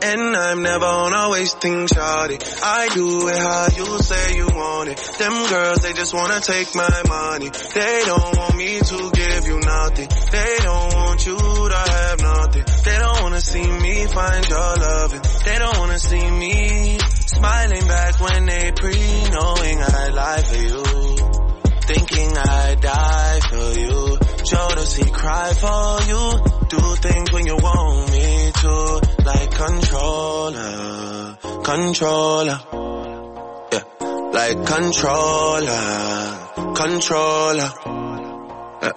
And I'm never on a wasting shawty. I do it how you say you want it. Them girls, they just wanna take my money. They don't want me to give you nothing. They don't want you to have nothing. They don't wanna see me find your loving. They don't wanna see me smiling back when they knowing I lie for you. Thinking I die for you. Jodeci cry for you. Do things when you want me to. Like controller. Controller. Yeah. Like controller. Controller. Yeah.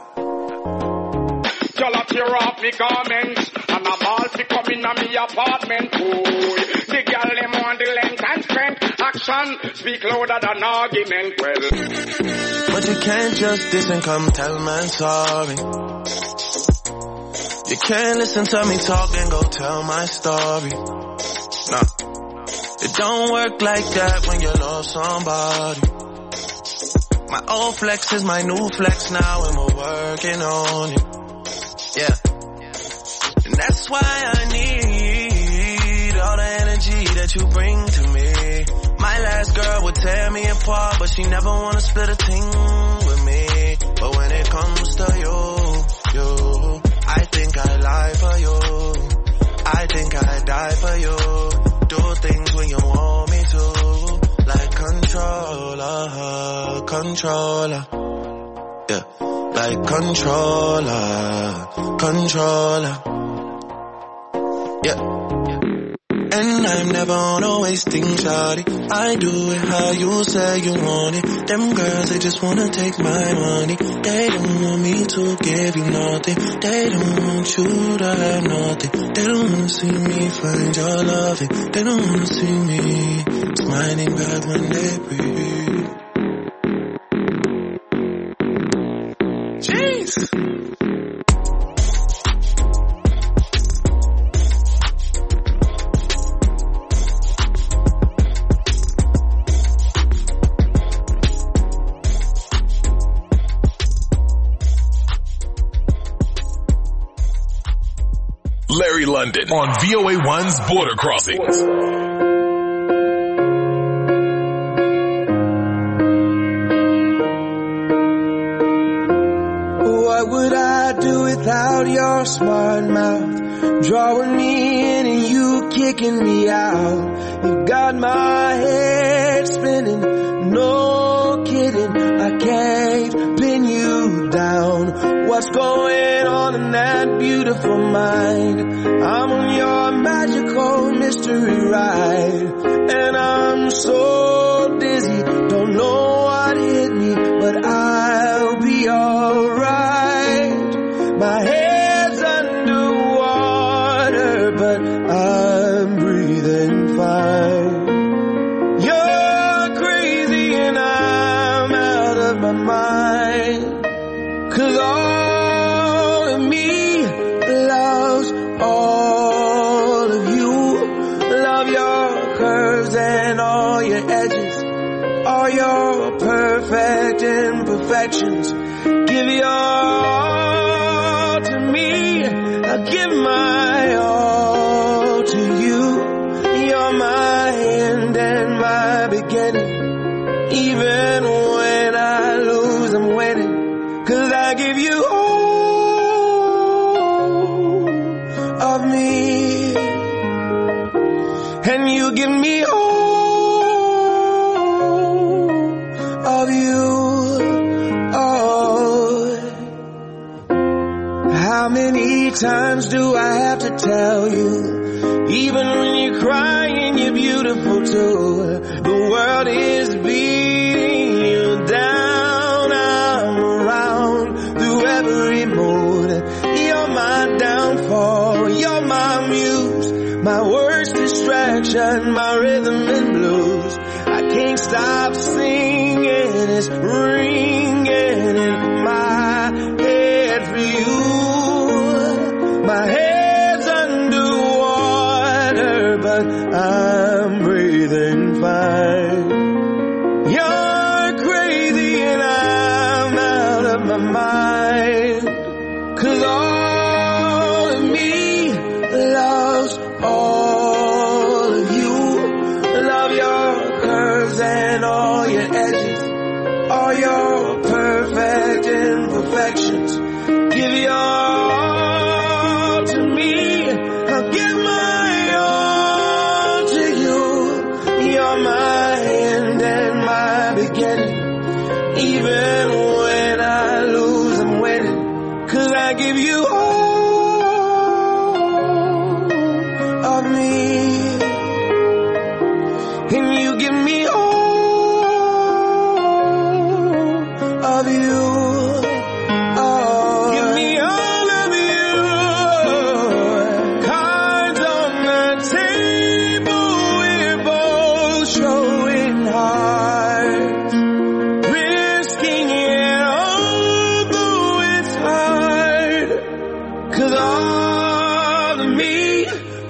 Y'all tear off me garments. And I'm all to come in me apartment. Ooh. The girl them on the length and strength. Action speak louder than argument. Well, but you can't just diss and come tell man sorry. You can't listen to me talk and go tell my story. Nah, it don't work like that when you love somebody. My old flex is my new flex now and we're working on it. Yeah, and that's why I need all the energy that you bring to me. My last girl would tear me apart, but she never wanna split a thing with me. But when it comes to you, I think I lie for you. I think I die for you. Do things when you want me to. Like controller, controller. Yeah, like controller, controller. Yeah. And I'm never on a wasting shawty. I do it how you say you want it. Them girls, they just wanna take my money. They don't want me to give you nothing. They don't want you to have nothing. They don't wanna see me find your loving. They don't wanna see me smiling back when they breathe. Jeez. Larry London on VOA1's Border Crossings. What would I do without your smart mouth? Drawing me in and you kicking me out. You got my head spinning, no kidding. I can't pin you down. What's going on in that beautiful mind? I'm on your magical mystery ride. And I'm so dizzy, don't know what hit me, but I'll be alright. My head's underwater, but I'm breathing fine. You're crazy and I'm out of my mind. 'Cause all of me loves all of you. Love your curves and all your edges, all your perfect imperfections. Give your all to me, I'll give my all to you. You're my end and my beginning. Even when I lose, I'm winning. 'Cause I give you all of me, and you give me all of you. Oh, how many times do I have to tell you? Even when you're crying, you're beautiful too. The world is beating you down. I'm around through every mood. You're my downfall, you're my muse, my worst distraction, my rhythm and blues. I can't stop singing, it's ringing in my head for you. My head's underwater, but I'm breathing fine. You're crazy and I'm out of my mind. 'Cause all of me loves all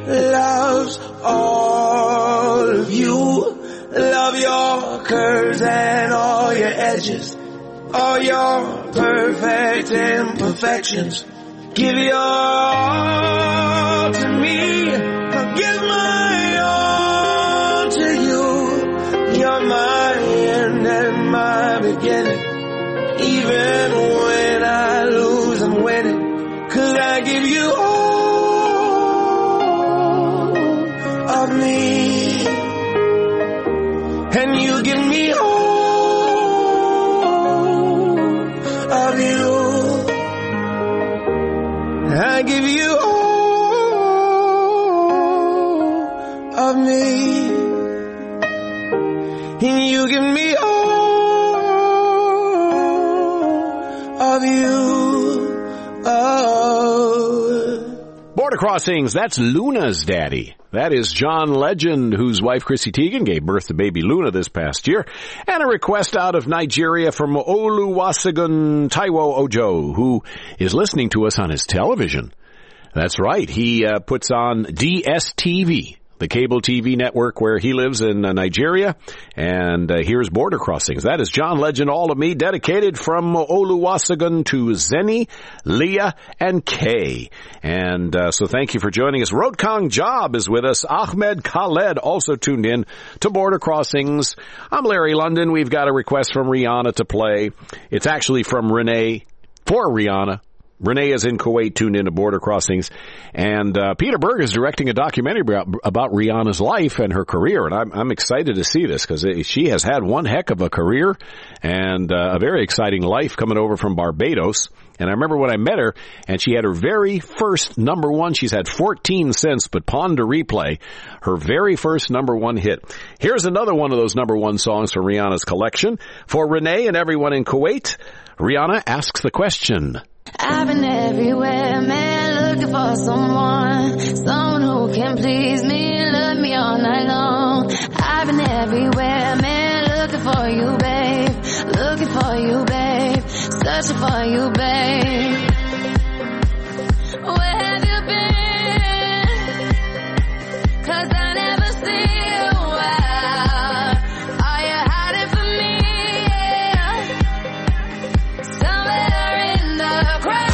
loves all of you. Love your curves and all your edges, all your perfect imperfections. Give your all to me, I'll give my all to you. You're my end and my beginning. Even when I lose, I'm winning. 'Cause I give you all of me, and you give me all of you. I give you all of me, and you give me all of you. Oh. Border Crossings, that's Luna's daddy. That is John Legend, whose wife Chrissy Teigen gave birth to baby Luna this past year. And a request out of Nigeria from Oluwasegun Taiwo Ojo, who is listening to us on his television. That's right. He puts on DSTV, the cable TV network where he lives in Nigeria. And here's Border Crossings. That is John Legend, All of Me, dedicated from Oluwasegun to Zenny, Leah, and Kay. And so thank you for joining us. Rotkong Job is with us. Ahmed Khaled also tuned in to Border Crossings. I'm Larry London. We've got a request from Rihanna to play. It's actually from Renee for Rihanna. Renee is in Kuwait, tuned into Border Crossings. And Peter Berg is directing a documentary about Rihanna's life and her career. And I'm excited to see this because she has had one heck of a career and a very exciting life coming over from Barbados. And I remember when I met her, and she had her very first number one. She's had 14 since, but Pond to Replay, her very first number one hit. Here's another one of those number one songs from Rihanna's collection. For Renee and everyone in Kuwait, Rihanna asks the question. I've been everywhere, man, looking for someone who can please me, love me all night long. I've been everywhere, man, looking for you, babe, searching for you, babe. Where have you been? 'Cause I never see you out. Are you hiding from me? Somewhere in the crowd.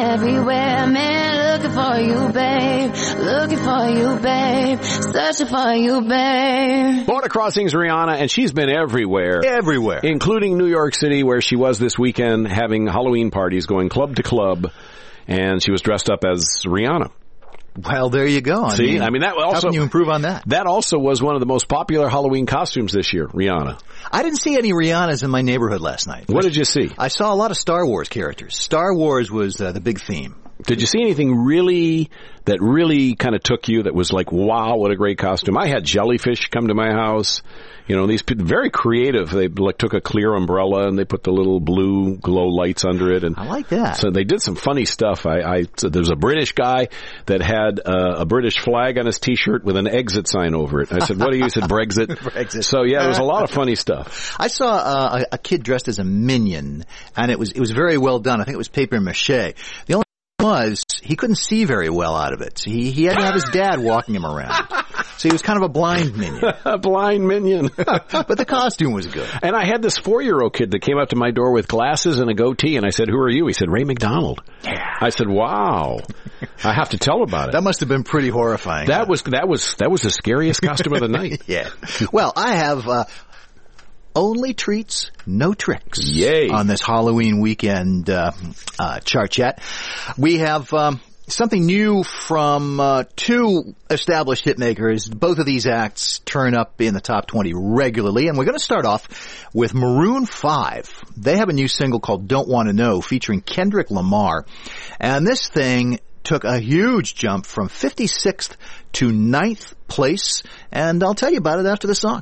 everywhere, man, looking for you, babe. Looking for you, babe. Searching for you, babe. Border Crossings Rihanna, and she's been everywhere. Everywhere. Including New York City, where she was this weekend having Halloween parties, going club to club, and she was dressed up as Rihanna. Well, there you go. I mean, that also, how can you improve on that? That also was one of the most popular Halloween costumes this year, Rihanna. I didn't see any Rihannas in my neighborhood last night. What did you see? I saw a lot of Star Wars characters. Star Wars was the big theme. Did you see anything really kind of took you that was like, wow, what a great costume? I had jellyfish come to my house. You know, these people, very creative. They took a clear umbrella and they put the little blue glow lights under it. And I like that. So they did some funny stuff. There's a British guy that had a British flag on his T-shirt with an exit sign over it. I said, what do you? He said, Brexit. Brexit. So yeah, there was a lot of funny stuff. I saw a kid dressed as a minion, and it was very well done. I think it was paper mache. The only was he couldn't see very well out of it. He had to have his dad walking him around. So he was kind of a blind minion. A blind minion. But the costume was good. And I had this 4-year-old kid that came up to my door with glasses and a goatee, and I said, who are you? He said, Ray McDonald. Yeah. I said, wow. I have to tell about it. That must have been pretty horrifying. That was the scariest costume of the night. Yeah. Well, I have only treats, no tricks. Yay. On this Halloween weekend chart chat. We have something new from two established hitmakers. Both of these acts turn up in the top 20 regularly, and we're going to start off with Maroon 5. They have a new single called Don't Wanna Know featuring Kendrick Lamar, and this thing took a huge jump from 56th to 9th place, and I'll tell you about it after the song.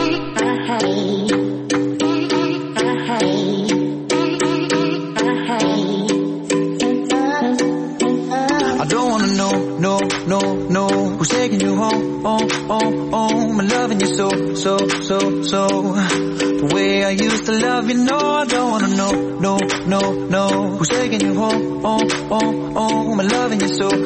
No, who's taking you home, I'm loving you so. The way I used to love you, no, I don't wanna know, no, who's taking you home, I'm loving you so.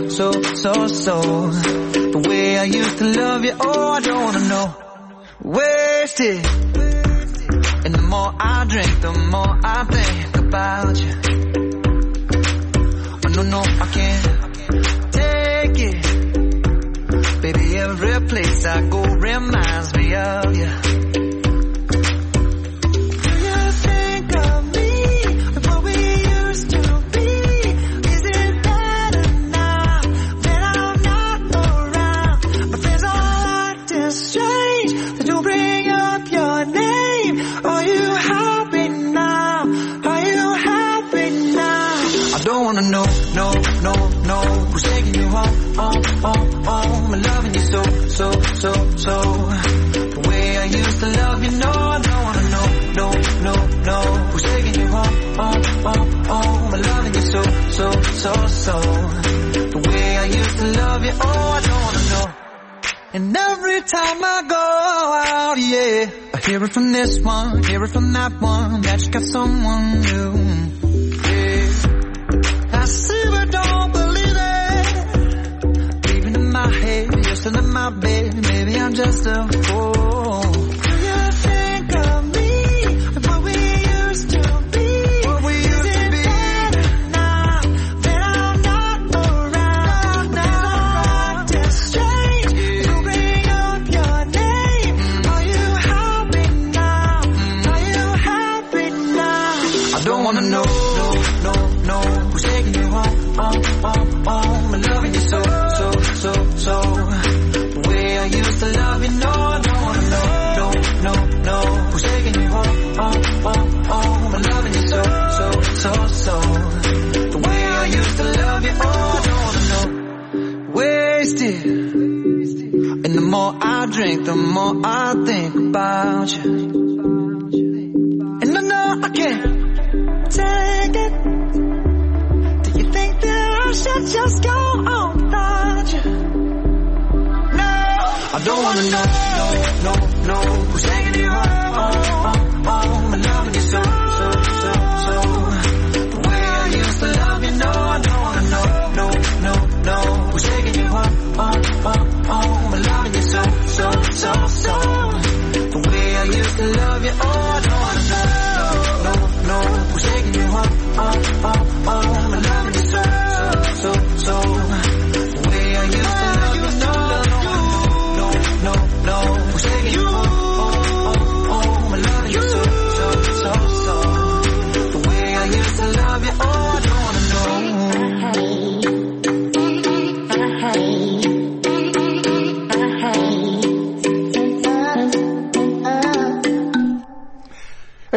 The way I used to love you, oh, I don't wanna know. Wasted, and the more I drink, the more I think about you. Oh, no, I can't take it. Baby, every place I go reminds me of you. Do you think of me, of what we used to be? Is it better now that I'm not around? My friends all acting strange, they don't bring up your name. Are you happy now? Are you happy now? I don't wanna know, no, who's taking you home, I'm loving you so. The way I used to love you, no, I don't wanna know, no, who's taking you home, I'm loving you so. The way I used to love you, oh, I don't wanna know. And every time I go out, yeah, I hear it from this one, hear it from that one, that you got someone new. I see but don't believe it. Even in my head, you're still in my bed. Maybe I'm just a fool. Do you think of me, of what we used to be? What we used to be? Better now that I'm not around? Now it's strange to bring up your name. Are you happy now? Are you happy now? I don't wanna know, no, who's taking you home, I'm loving you so. The way I used to love you, no, I don't wanna know, who's taking you home, I'm loving you so. The way I used to love you, oh, I don't wanna know. Wasted, and the more I drink, the more I think about you. And I know I can't take it. Do you think that I should just go on without you? No, I don't wanna know, who's taking you home, I'm loving you so. The way I used to love you, no, I don't wanna know, who's taking you home, I'm loving you so. The way I used to love you, oh, I don't wanna know, who's taking you home, I'm loving you so.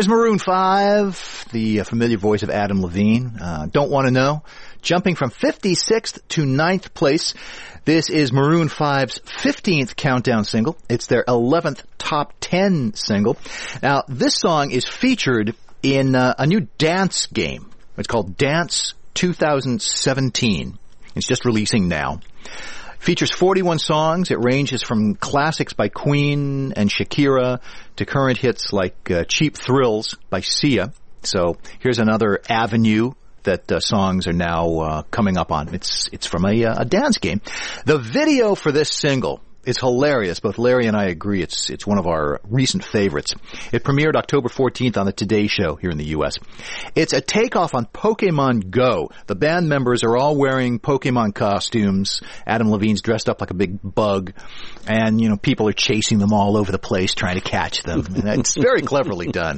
There's Maroon 5, the familiar voice of Adam Levine. Don't Want to Know. Jumping from 56th to 9th place. This is Maroon 5's 15th countdown single. It's their 11th top 10 single. Now, this song is featured in a new dance game. It's called Dance 2017. It's just releasing now. Features 41 songs. It ranges from classics by Queen and Shakira to current hits like Cheap Thrills by Sia. So here's another avenue that songs are now coming up on. It's from a dance game. The video for this single is hilarious. Both Larry and I agree it's one of our recent favorites. It premiered October 14th on the Today Show here in the U.S. It's a takeoff on Pokemon Go. The band members are all wearing Pokemon costumes. Adam Levine's dressed up like a big bug. And, you know, people are chasing them all over the place trying to catch them. And it's very cleverly done.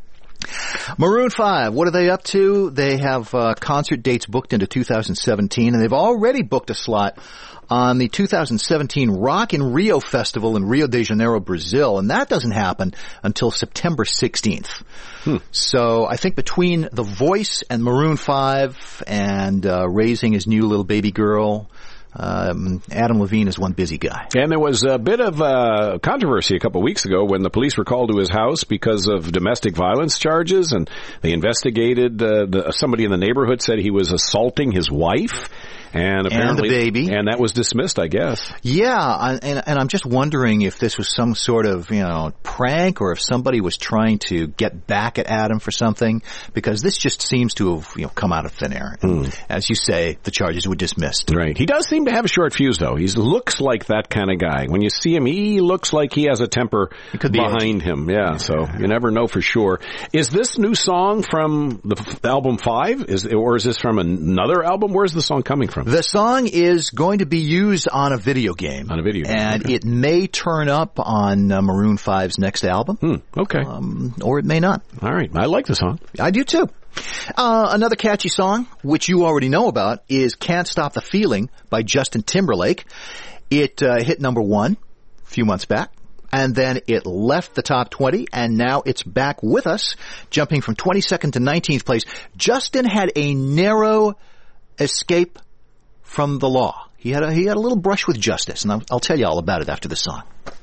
Maroon 5, what are they up to? They have concert dates booked into 2017, and they've already booked a slot on the 2017 Rock in Rio Festival in Rio de Janeiro, Brazil, and that doesn't happen until September 16th. So I think between The Voice and Maroon 5 and raising his new little baby girl, Adam Levine is one busy guy. And there was a bit of controversy a couple of weeks ago when the police were called to his house because of domestic violence charges, and they investigated. Somebody in the neighborhood said he was assaulting his wife. And apparently, and the baby. And that was dismissed, I guess. Yeah, and I'm just wondering if this was some sort of, prank, or if somebody was trying to get back at Adam for something, because this just seems to have, come out of thin air. As you say, the charges were dismissed. Right. He does seem to have a short fuse, though. He looks like that kind of guy. When you see him, he looks like he has a temper behind him. Yeah, so you never know for sure. Is this new song from the album 5? Or is this from another album? Where's the song coming from? The song is going to be used on a video game. On a video game. And it may turn up on Maroon 5's next album. Okay. Or it may not. All right. I like the song. I do too. Another catchy song, which you already know about, is Can't Stop the Feeling by Justin Timberlake. It hit number 1 a few months back. And then it left the top 20, and now it's back with us, jumping from 22nd to 19th place. Justin had a narrow escape from the law. He had a little brush with justice, and I'll tell you all about it after the song.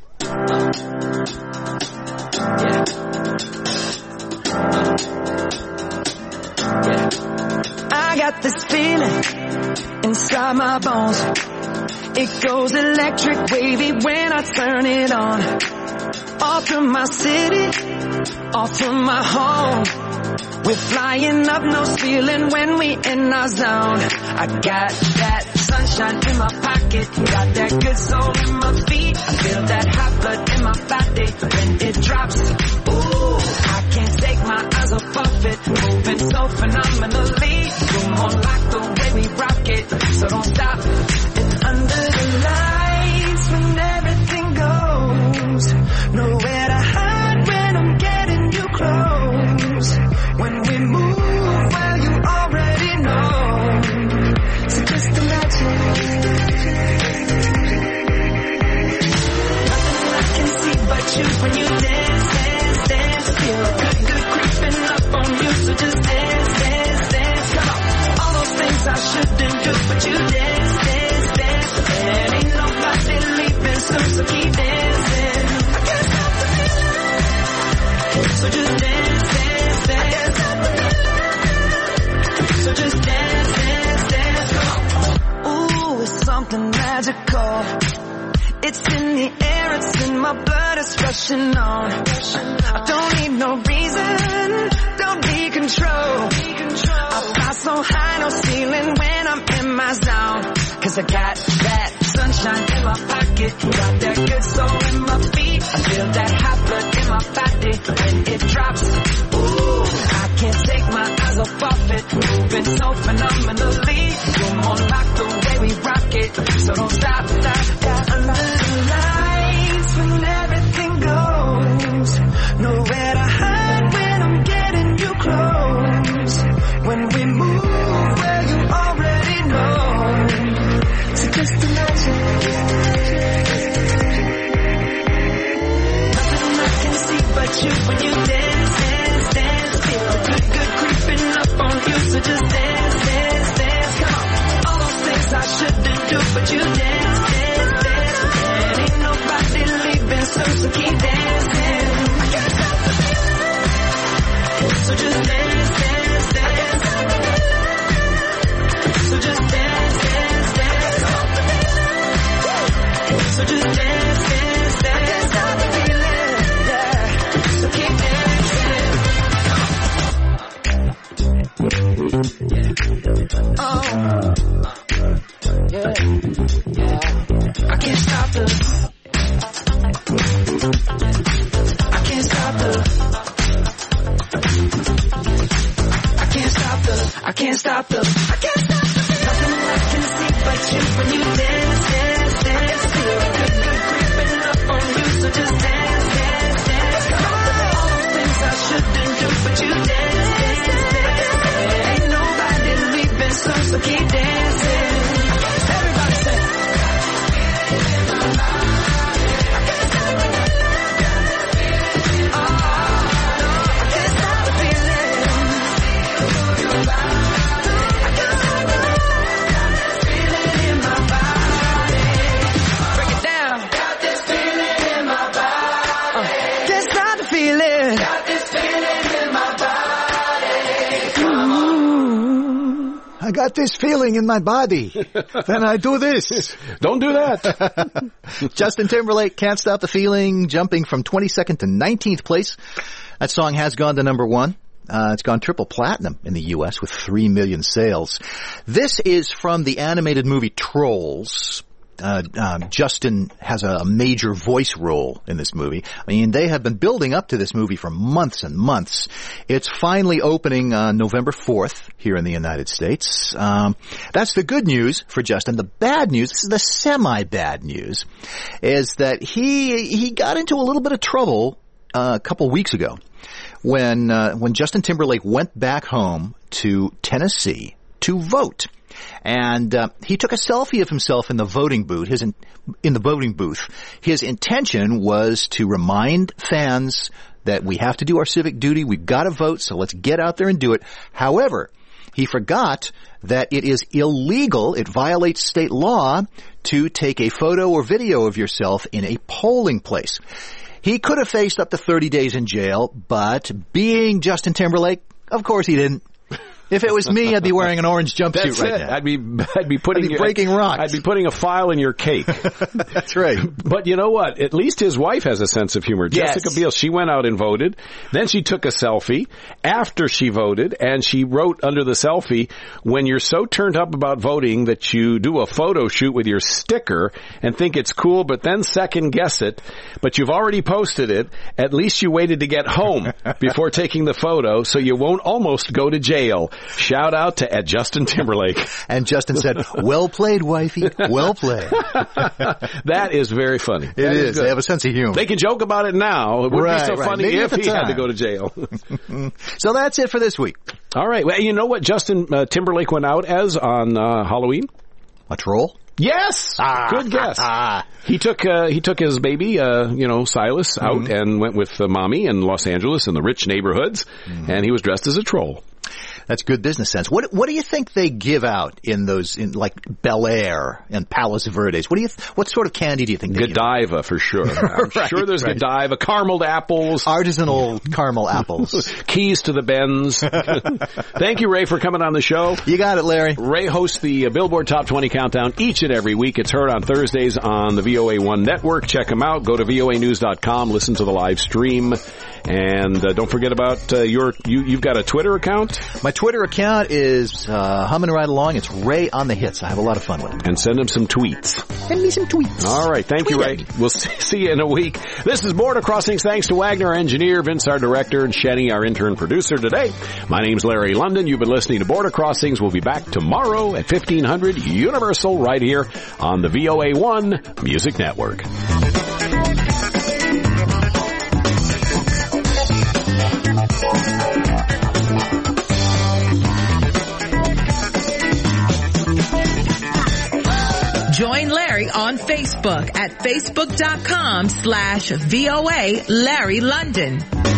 I got this feeling inside my bones. It goes electric wavy when I turn it on. Off from my city, off from my home. We're flying up, no ceiling when we in our zone. I got that sunshine in my pocket, got that good soul in my feet. I feel that hot blood in my body when it drops. Ooh, I can't take my eyes off of it, moving so phenomenally. You're more like the way we rock it, so don't stop. And under the lights when everything goes, nowhere to hide when I'm getting you close. When we move, well, you already know. So just imagine. Nothing I can see but you when you dance, dance, dance. Feel good creeping up on you. So just dance, dance, dance. Come on. All those things I shouldn't do, but you dance, dance, dance. And ain't nobody leaving soon, so keep dancing. I can't stop the feeling. So just dance, dance, dance. So just dance, dance, dance. Ooh, it's something magical. It's in the air, it's in my blood, it's rushing on. I don't need no reason, don't be control. I fly so high, no ceiling when I'm in my zone. Cause I got that sunshine in my pocket, got that good soul in my feet. I feel that hot blood in my body when it drops. Ooh, I can't take my eyes off of it, moving so phenomenally. You're more like the way we rock it, so don't stop, stop, stop. Under the lights when everything goes, nowhere to hide when I'm getting you close. When we move, well, you already know. So just imagine. Nothing I can see but you when you dance, dance, I can't stop the nothing I can see but you when you dance. Feel good creeping up on you, so just dance. All those things I shouldn't do, but you dance. Ain't nobody leaving, so keep dancing. Everybody say. I got this feeling in my body. Then I do this. Don't do that. Justin Timberlake, Can't Stop the Feeling, jumping from 22nd to 19th place. That song has gone to number 1. It's gone triple platinum in the U.S. with 3 million sales. This is from the animated movie Trolls. Justin has a major voice role in this movie. I mean, they have been building up to this movie for months and months. It's finally opening on November 4th here in the United States. That's the good news for Justin. The bad news, this is the semi-bad news, is that he got into a little bit of trouble a couple weeks ago when Justin Timberlake went back home to Tennessee to vote. And he took a selfie of himself in the voting booth. His intention was to remind fans that we have to do our civic duty. We've got to vote, so let's get out there and do it. However, he forgot that it is illegal, it violates state law, to take a photo or video of yourself in a polling place. He could have faced up to 30 days in jail, but being Justin Timberlake, of course he didn't. If it was me, I'd be wearing an orange jumpsuit right now. I'd be breaking rocks. I'd be putting a file in your cake. That's right. But you know what? At least his wife has a sense of humor. Yes. Jessica Biel, she went out and voted. Then she took a selfie after she voted, and she wrote under the selfie, when you're so turned up about voting that you do a photo shoot with your sticker and think it's cool, but then second guess it, but you've already posted it, at least you waited to get home before taking the photo so you won't almost go to jail. Shout out to Justin Timberlake. And Justin said, well played, wifey. Well played. That is very funny. It is. They have a sense of humor. They can joke about it now. It would be so funny Maybe if he had to go to jail. So that's it for this week. All right. Well, you know what Justin Timberlake went out as on Halloween? A troll? Yes! Good guess. He took his baby, Silas out and went with Mommy in Los Angeles in the rich neighborhoods, and he was dressed as a troll. That's good business sense. What do you think they give out in like Bel Air and Palos Verdes? What sort of candy do you think they Godiva give out? for sure. I'm sure there's Godiva, carameled apples, artisanal caramel apples, keys to the Benz. Thank you, Ray, for coming on the show. You got it, Larry. Ray hosts the Billboard Top 20 Countdown each and every week. It's heard on Thursdays on the VOA1 network. Check them out. Go to voanews.com. Listen to the live stream. And don't forget about you've got a Twitter account? My Twitter account is humming right along. It's Ray on the Hits. I have a lot of fun with it. And send him some tweets. Send me some tweets. All right. Thank you, Ray. We'll see you in a week. This is Border Crossings. Thanks to Wagner, our engineer, Vince, our director, and Shenny, our intern producer today. My name's Larry London. You've been listening to Border Crossings. We'll be back tomorrow at 1500 Universal right here on the VOA1 Music Network. Join Larry on Facebook at facebook.com/VOA Larry London.